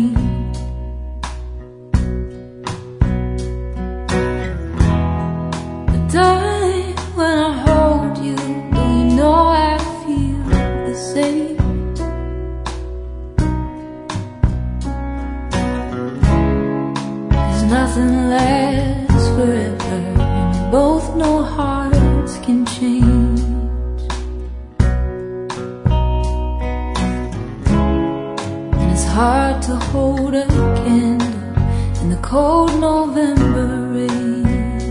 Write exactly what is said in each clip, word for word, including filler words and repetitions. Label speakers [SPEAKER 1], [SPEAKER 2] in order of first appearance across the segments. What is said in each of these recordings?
[SPEAKER 1] But darling, when I hold you, do you know I feel the same? Cause nothing lasts forever, and we both know hearts can change. Hard to hold a candle in the cold November rain.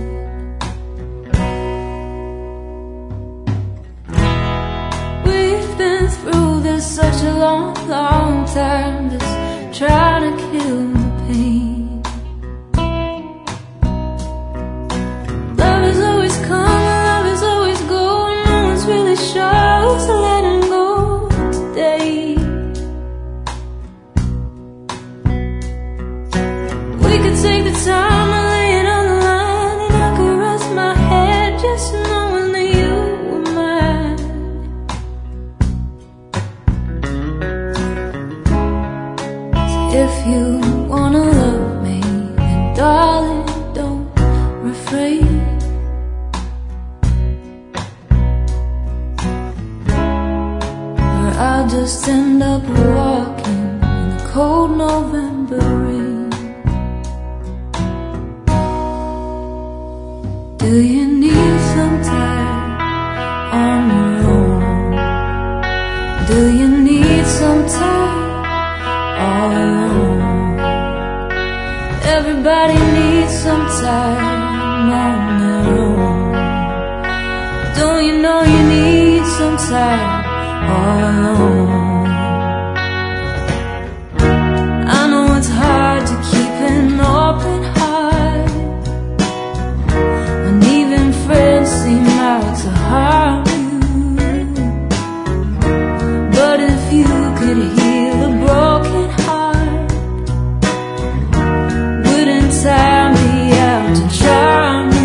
[SPEAKER 1] We've been through this such a long, long time, just trying to kill the pain. Love is always coming, love is always going, no one's really sure who's letting go today. We could take the time and lay it on the line, and I could rest my head just knowing that you were mine. So if you wanna love me, then darling, don't refrain. Or I'll just end up walking in the cold November rain. Do you need some time on your own? Do you need some time all alone? Everybody needs some time on their own. Don't you know you need some time all alone? I know it's hard to keep an open heart when even friends seem out to harm you. But if you could heal a broken heart, wouldn't time be out to charm you?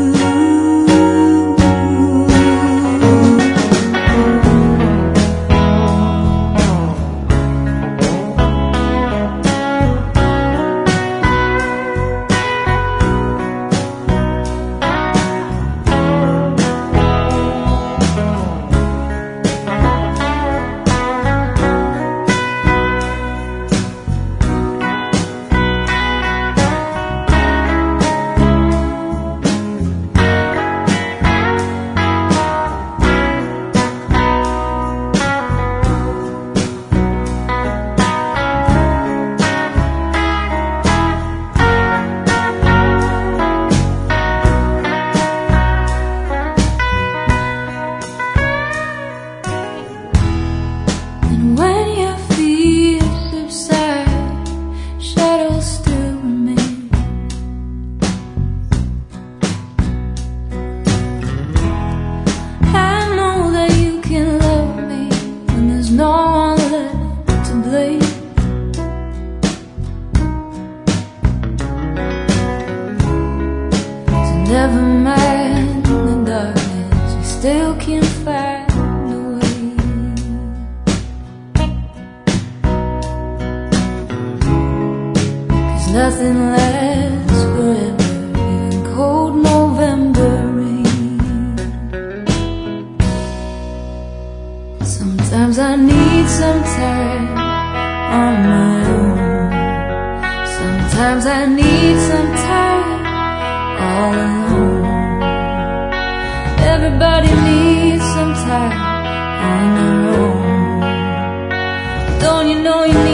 [SPEAKER 1] Never mind the darkness, we still can find a way. Cause nothing lasts forever, even cold November rain. Sometimes I need some time on my own. Sometimes I need some time all alone. Everybody needs some time on their own. Don't you know you need